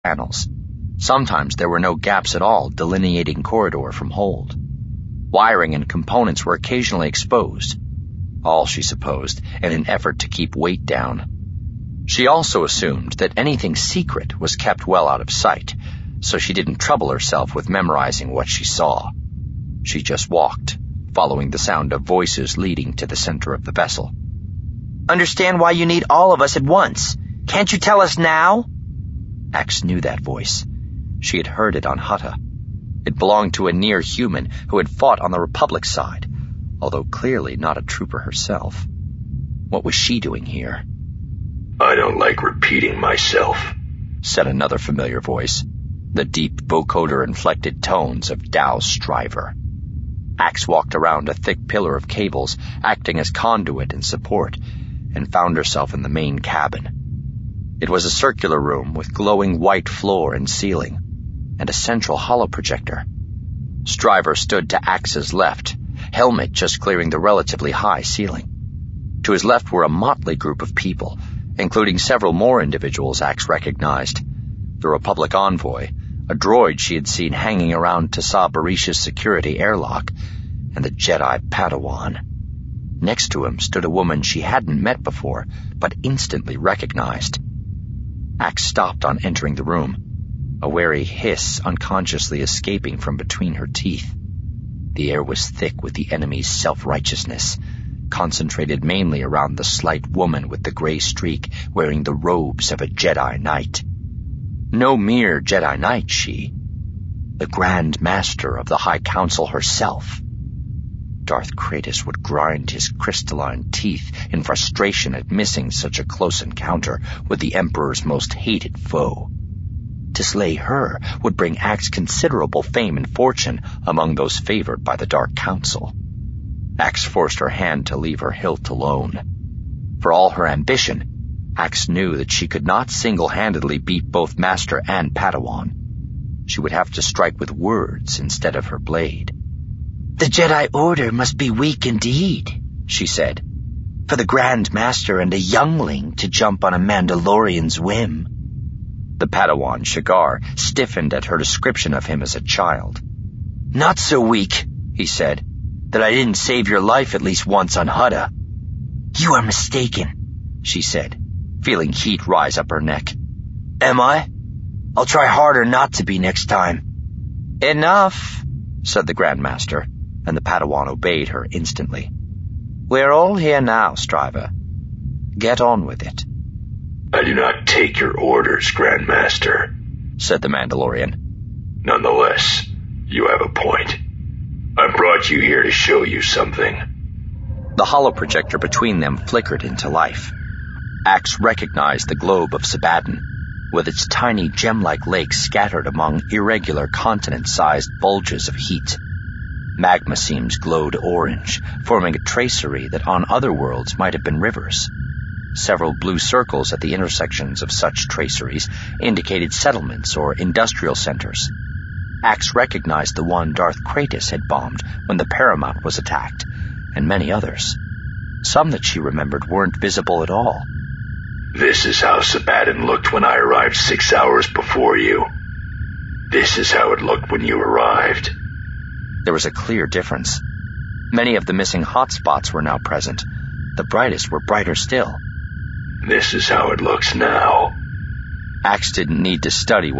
panels. Sometimes there were no gaps at all delineating corridor from hold. Wiring and components were occasionally exposed, all, she supposed, in an effort to keep weight down. She also assumed that anything secret was kept well out of sight, so she didn't trouble herself with memorizing what she saw. She just walked, following the sound of voices leading to the center of the vessel. "Understand why you need all of us at once. Can't you tell us now?" Ax knew that voice. She had heard it on Hutta. It belonged to a near-human who had fought on the Republic side, although clearly not a trooper herself. What was she doing here? "I don't like repeating myself," said another familiar voice, the deep vocoder-inflected tones of Dao Striver. Ax walked around a thick pillar of cables, acting as conduit and support, and found herself in the main cabin. It was a circular room with glowing white floor and ceiling, and a central holoprojector. Striver stood to Ax's left, helmet just clearing the relatively high ceiling. To his left were a motley group of people, including several more individuals Ax recognized. The Republic envoy, a droid she had seen hanging around Tassa Barish's security airlock, and the Jedi Padawan. Next to him stood a woman she hadn't met before, but instantly recognized. Ax stopped on entering the room, a wary hiss unconsciously escaping from between her teeth. The air was thick with the enemy's self-righteousness, concentrated mainly around the slight woman with the gray streak wearing the robes of a Jedi Knight. No mere Jedi Knight, she. The Grand Master of the High Council herself. Darth Kratos would grind his crystalline teeth in frustration at missing such a close encounter with the Emperor's most hated foe. To slay her would bring Ax considerable fame and fortune among those favored by the Dark Council. Ax forced her hand to leave her hilt alone. For all her ambition, Ax knew that she could not single-handedly beat both Master and Padawan. She would have to strike with words instead of her blade. "The Jedi Order must be weak indeed," she said, "for the Grand Master and a youngling to jump on a Mandalorian's whim." The Padawan, Shigar, stiffened at her description of him as a child. "Not so weak," he said, "that I didn't save your life at least once on Hutta." "You are mistaken," she said, feeling heat rise up her neck. "Am I? I'll try harder not to be next time." "Enough," said the Grand Master, and the Padawan obeyed her instantly. "We're all here now, Striver. Get on with it." "I do not take your orders, Grand Master," said the Mandalorian. "Nonetheless, you have a point. I brought you here to show you something." The holoprojector between them flickered into life. Ax recognized the globe of Sabaddon, with its tiny gem-like lakes scattered among irregular continent-sized bulges of heat. Magma seams glowed orange, forming a tracery that on other worlds might have been rivers. Several blue circles at the intersections of such traceries indicated settlements or industrial centers. Ax recognized the one Darth Kratos had bombed when the Paramount was attacked, and many others. Some that she remembered weren't visible at all. "This is how Sabaddon looked when I arrived 6 hours before you. This is how it looked when you arrived." There was a clear difference. Many of the missing hotspots were now present. The brightest were brighter still. "This is how it looks now." Ax didn't need to study